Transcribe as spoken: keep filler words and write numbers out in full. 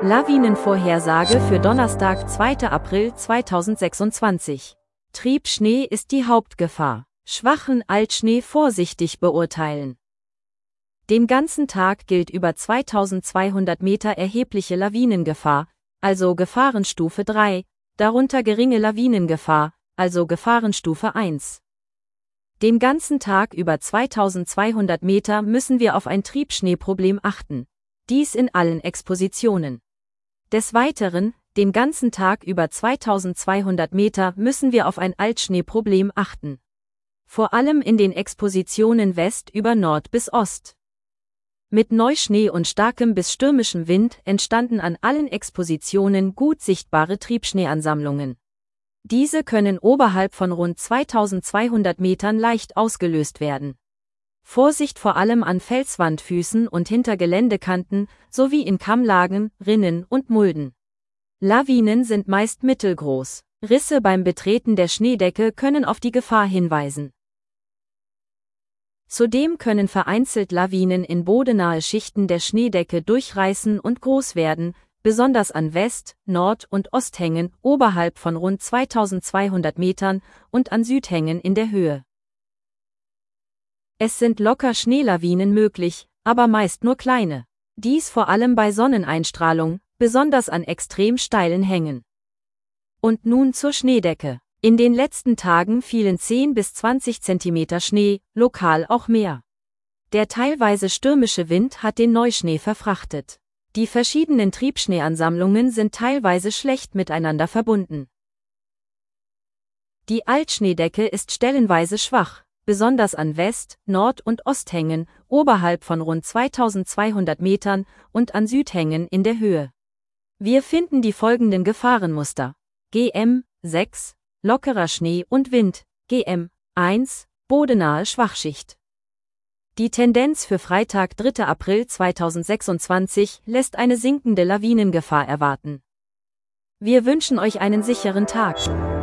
Lawinenvorhersage für Donnerstag, zweiter April zweitausendsechsundzwanzig. Triebschnee ist die Hauptgefahr. Schwachen Altschnee vorsichtig beurteilen. Den ganzen Tag gilt über zweitausendzweihundert Meter erhebliche Lawinengefahr, also Gefahrenstufe drei, darunter geringe Lawinengefahr, also Gefahrenstufe eins. Den ganzen Tag über zweitausendzweihundert Meter müssen wir auf ein Triebschneeproblem achten. Dies in allen Expositionen. Des Weiteren, den ganzen Tag über zweitausendzweihundert Meter müssen wir auf ein Altschneeproblem achten. Vor allem in den Expositionen West über Nord bis Ost. Mit Neuschnee und starkem bis stürmischem Wind entstanden an allen Expositionen gut sichtbare Triebschneeansammlungen. Diese können oberhalb von rund zweitausendzweihundert Metern leicht ausgelöst werden. Vorsicht vor allem an Felswandfüßen und hinter Geländekanten, sowie in Kammlagen, Rinnen und Mulden. Lawinen sind meist mittelgroß. Risse beim Betreten der Schneedecke können auf die Gefahr hinweisen. Zudem können vereinzelt Lawinen in bodennahe Schichten der Schneedecke durchreißen und groß werden, besonders an West-, Nord- und Osthängen oberhalb von rund zweitausendzweihundert Metern und an Südhängen in der Höhe. Es sind locker Schneelawinen möglich, aber meist nur kleine. Dies vor allem bei Sonneneinstrahlung, besonders an extrem steilen Hängen. Und nun zur Schneedecke. In den letzten Tagen fielen zehn bis zwanzig Zentimeter Schnee, lokal auch mehr. Der teilweise stürmische Wind hat den Neuschnee verfrachtet. Die verschiedenen Triebschneeansammlungen sind teilweise schlecht miteinander verbunden. Die Altschneedecke ist stellenweise schwach, besonders an West-, Nord- und Osthängen, oberhalb von rund zweitausendzweihundert Metern und an Südhängen in der Höhe. Wir finden die folgenden Gefahrenmuster. G M sechs, lockerer Schnee und Wind, G M eins, bodennahe Schwachschicht. Die Tendenz für Freitag, dritter April zweitausendsechsundzwanzig, lässt eine sinkende Lawinengefahr erwarten. Wir wünschen euch einen sicheren Tag.